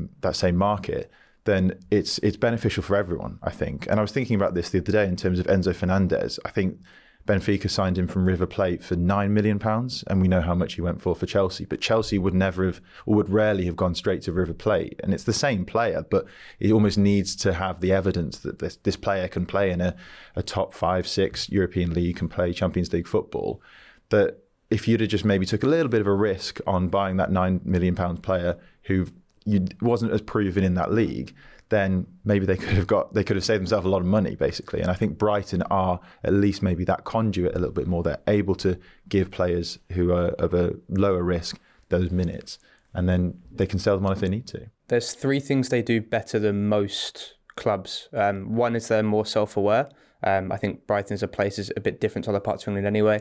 market. Then it's beneficial for everyone, I think. And I was thinking about this the other day in terms of Enzo Fernandez. I think Benfica signed him from River Plate for £9 million, and we know how much he went for Chelsea. But Chelsea would never have, or would rarely have gone straight to River Plate. And it's the same player, but it almost needs to have the evidence that this player can play in a top 5, 6 European league, can play Champions League football. That if you'd have just maybe took a little bit of a risk on buying that £9 million player who wasn't as proven in that league, then maybe they could have saved themselves a lot of money, basically. And I think Brighton are at least maybe that conduit a little bit more. They're able to give players who are of a lower risk those minutes, and then they can sell them on if they need to. There's 3 things they do better than most clubs. One is they're more self-aware. I think Brighton's a place is a bit different to other parts of England anyway,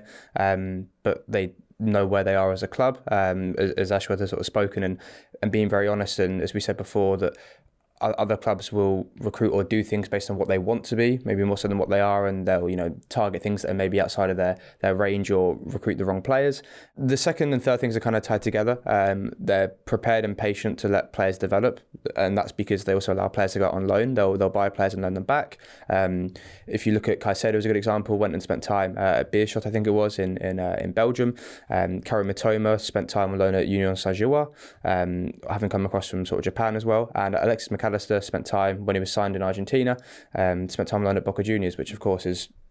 but they know where they are as a club, as Ashworth has sort of spoken, and being very honest, and as we said before, that other clubs will recruit or do things based on what they want to be, maybe more so than what they are, and they'll target things that are maybe outside of their range or recruit the wrong players. The second and third things are kind of tied together. They're prepared and patient to let players develop, and that's because they also allow players to go out on loan. They'll buy players and loan them back. If you look at Caicedo as a good example, went and spent time at Beerschot, I think it was, in Belgium. Kaoru Mitoma spent time on loan at Union Saint-Gilloise, having come across from sort of Japan as well. And Alexis McAllister spent time when he was signed in Argentina, spent time on loan at Boca Juniors, which of course is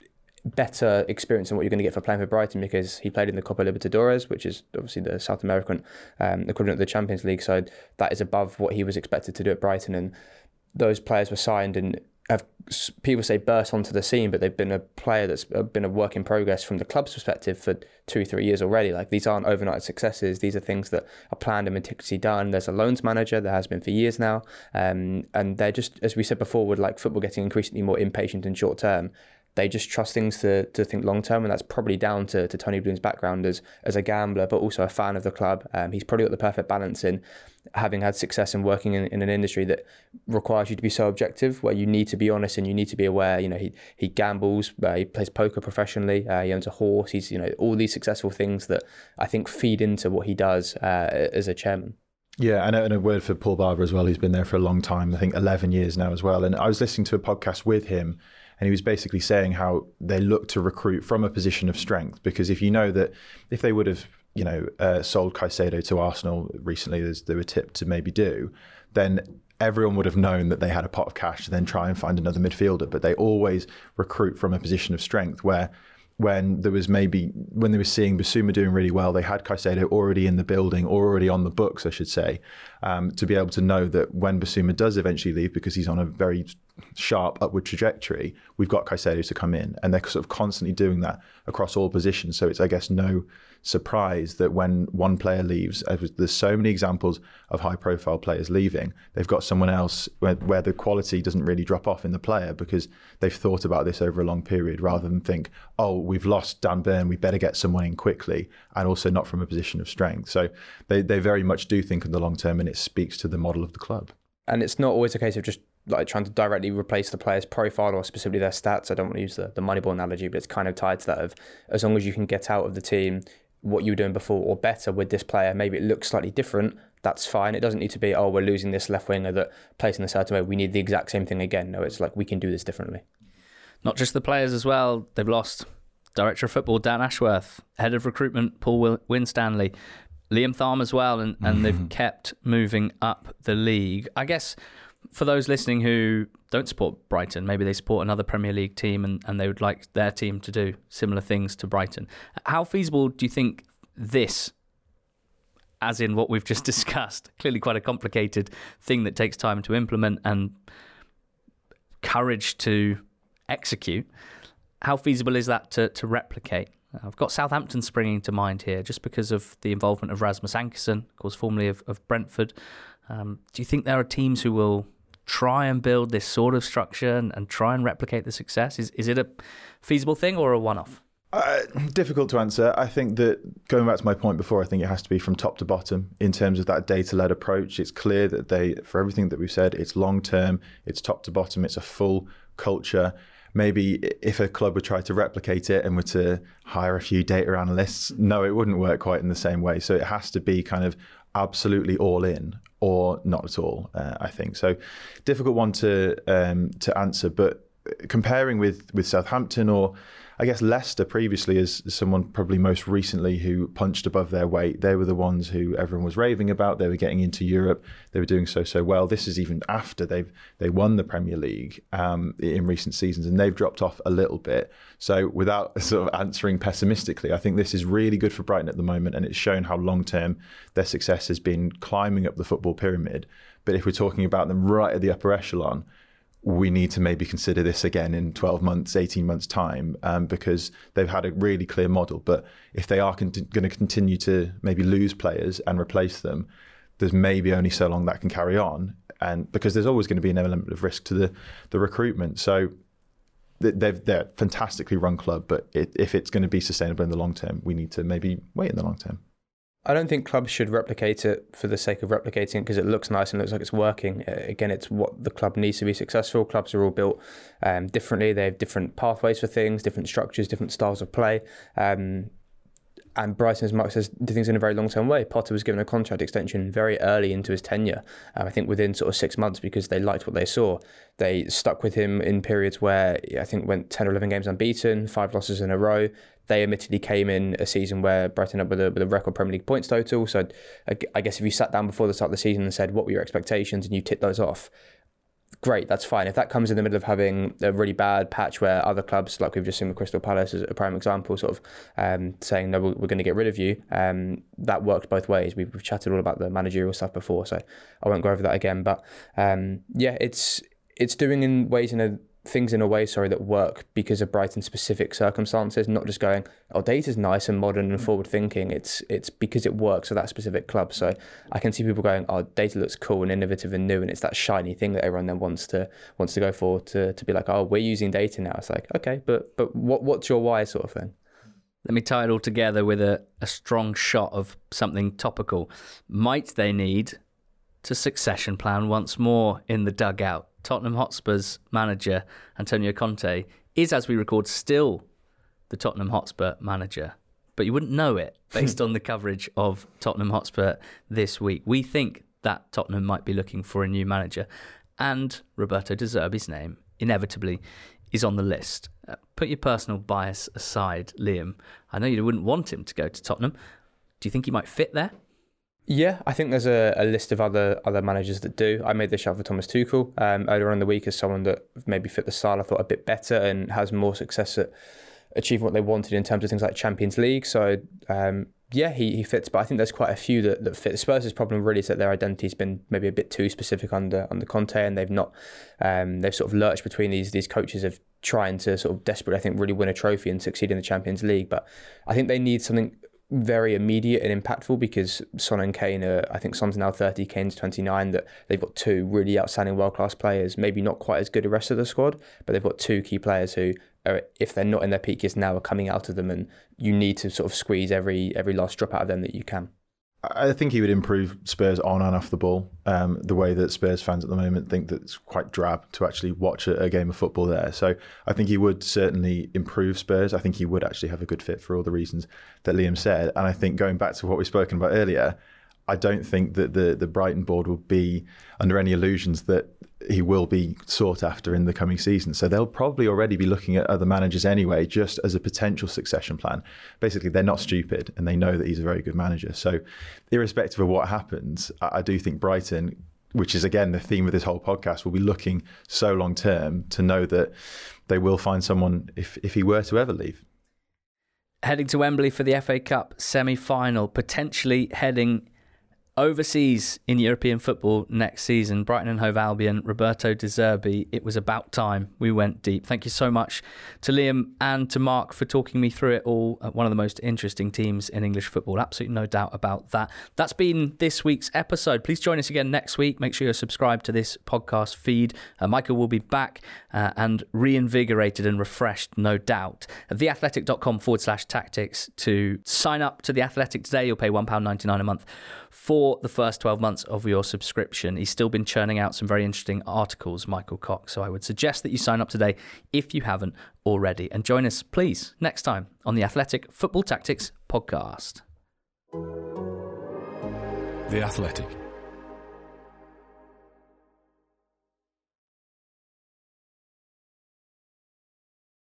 better experience than what you're going to get for playing for Brighton, because he played in the Copa Libertadores, which is obviously the South American equivalent of the Champions League. So that is above what he was expected to do at Brighton. And those players were signed and have, people say, burst onto the scene, but they've been a player that's been a work in progress from the club's perspective for 2-3 years already. Like, these aren't overnight successes. These are things that are planned and meticulously done. There's a loans manager, there has been for years now, and they're just, as we said before, with like football getting increasingly more impatient and short term, they just trust things to think long term, and that's probably down to Tony Bloom's background as a gambler, but also a fan of the club. He's probably got the perfect balance in having had success and working in an industry that requires you to be so objective, where you need to be honest and you need to be aware. You know, he gambles, he plays poker professionally, he owns a horse. He's, you know, all these successful things that I think feed into what he does as a chairman. Yeah, and a word for Paul Barber as well, who's been there for a long time, I think 11 years now as well. And I was listening to a podcast with him, and he was basically saying how they look to recruit from a position of strength, because if you know that if they would have, you know, sold Caicedo to Arsenal recently, as they were tipped to maybe do, then everyone would have known that they had a pot of cash to then try and find another midfielder. But they always recruit from a position of strength, where when they were seeing Bissouma doing really well, they had Caicedo already in the building, or already on the books, I should say, to be able to know that when Bissouma does eventually leave, because he's on a very sharp upward trajectory, we've got Caicedo to come in. And they're sort of constantly doing that across all positions. So it's, I guess, no surprise that when one player leaves, there's so many examples of high profile players leaving, they've got someone else where the quality doesn't really drop off in the player, because they've thought about this over a long period, rather than think, oh, we've lost Dan Burn, we better get someone in quickly, and also not from a position of strength. So they very much do think in the long term, and it speaks to the model of the club. And it's not always a case of just like trying to directly replace the player's profile or specifically their stats. I don't want to use the Moneyball analogy, but it's kind of tied to that of, as long as you can get out of the team what you were doing before or better with this player, maybe it looks slightly different, that's fine. It doesn't need to be, oh, we're losing this left winger that plays in a certain way, we need the exact same thing again. No, it's like, we can do this differently. Not just the players as well. They've lost Director of Football Dan Ashworth, Head of Recruitment Paul Winstanley, Liam Tharm as well, and they've kept moving up the league. I guess for those listening who don't support Brighton, maybe they support another Premier League team and they would like their team to do similar things to Brighton. How feasible do you think this, as in what we've just discussed, clearly quite a complicated thing that takes time to implement and courage to execute, how feasible is that to replicate? I've got Southampton springing to mind here, just because of the involvement of Rasmus Ankersen, of course, formerly of Brentford. Do you think there are teams who will try and build this sort of structure and try and replicate the success? Is it a feasible thing or a one-off? Difficult to answer. I think that, going back to my point before, I think it has to be from top to bottom in terms of that data-led approach. It's clear that for everything that we've said, it's long-term, it's top to bottom, it's a full culture. Maybe if a club would try to replicate it and were to hire a few data analysts, no, it wouldn't work quite in the same way. So it has to be kind of absolutely all in or not at all, I think. So difficult one to answer, but comparing with Southampton, or I guess Leicester previously, as someone probably most recently who punched above their weight, they were the ones who everyone was raving about. They were getting into Europe. They were doing so well. This is even after they won the Premier League in recent seasons, and they've dropped off a little bit. So without sort of answering pessimistically, I think this is really good for Brighton at the moment, and it's shown how long-term their success has been climbing up the football pyramid. But if we're talking about them right at the upper echelon, we need to maybe consider this again in 12 months, 18 months time, because they've had a really clear model. But if they are going to continue to maybe lose players and replace them, there's maybe only so long that can carry on. And because there's always going to be an element of risk to the recruitment. So they're a fantastically run club, but if it's going to be sustainable in the long term, we need to maybe wait in the long term. I don't think clubs should replicate it for the sake of replicating it because it looks nice and looks like it's working. Again, it's what the club needs to be successful. Clubs are all built differently. They have different pathways for things, different structures, different styles of play. And Brighton, as Mark says, do things in a very long-term way. Potter was given a contract extension very early into his tenure, I think within sort of 6 months, because they liked what they saw. They stuck with him in periods where I think went 10 or 11 games unbeaten, 5 losses in a row. They admittedly came in a season where Brighton up with a record Premier League points total. So I guess if you sat down before the start of the season and said, what were your expectations, and you ticked those off, great, that's fine. If that comes in the middle of having a really bad patch where other clubs, like we've just seen with Crystal Palace as a prime example, sort of saying, no, we're going to get rid of you, that worked both ways. We've chatted all about the managerial stuff before, so I won't go over that again. But it's doing things in a way that work because of Brighton's specific circumstances, not just going, oh, data's nice and modern and forward thinking. It's because it works for that specific club. So I can see people going, oh, data looks cool and innovative and new, and it's that shiny thing that everyone then wants to go for, to be like, oh, we're using data now. It's like, okay, but what's your why, sort of thing? Let me tie it all together with a strong shot of something topical. Might they need to succession plan once more in the dugout? Tottenham Hotspur's manager, Antonio Conte, is, as we record, still the Tottenham Hotspur manager. But you wouldn't know it based on the coverage of Tottenham Hotspur this week. We think that Tottenham might be looking for a new manager. And Roberto De Zerbi's name, inevitably, is on the list. Put your personal bias aside, Liam. I know you wouldn't want him to go to Tottenham. Do you think he might fit there? Yeah, I think there's a list of other managers that do. I made the shout for Thomas Tuchel earlier on in the week as someone that maybe fit the style I thought a bit better and has more success at achieving what they wanted in terms of things like Champions League. So he fits, but I think there's quite a few that fit. Spurs' problem really is that their identity's been maybe a bit too specific under Conte, and they've not they've sort of lurched between these coaches of trying to sort of desperately, I think, really win a trophy and succeed in the Champions League. But I think they need something very immediate and impactful, because Son and Kane are, I think Son's now 30, Kane's 29, that they've got two really outstanding world-class players, maybe not quite as good as the rest of the squad, but they've got two key players who are, if they're not in their peak years now, are coming out of them, and you need to sort of squeeze every last drop out of them that you can. I think he would improve Spurs on and off the ball. The way that Spurs fans at the moment think that it's quite drab to actually watch a game of football there. So I think he would certainly improve Spurs. I think he would actually have a good fit for all the reasons that Liam said. And I think going back to what we've spoken about earlier, I don't think that the Brighton board will be under any illusions that he will be sought after in the coming season. So they'll probably already be looking at other managers anyway, just as a potential succession plan. Basically, they're not stupid and they know that he's a very good manager. So irrespective of what happens, I do think Brighton, which is again the theme of this whole podcast, will be looking so long term to know that they will find someone if he were to ever leave. Heading to Wembley for the FA Cup semi-final, potentially heading overseas in European football next season. Brighton and Hove Albion, Roberto De Zerbi. It was about time we went deep. Thank you so much to Liam and to Mark for talking me through it all. One of the most interesting teams in English football. Absolutely no doubt about that. That's been this week's episode. Please join us again next week. Make sure you're subscribed to this podcast feed. Michael will be back and reinvigorated and refreshed, no doubt. At theathletic.com/tactics to sign up to The Athletic today. You'll pay £1.99 a month for the first 12 months of your subscription. He's still been churning out some very interesting articles, Michael Cox, so I would suggest that you sign up today if you haven't already. And join us, please, next time on the Athletic Football Tactics podcast. The Athletic.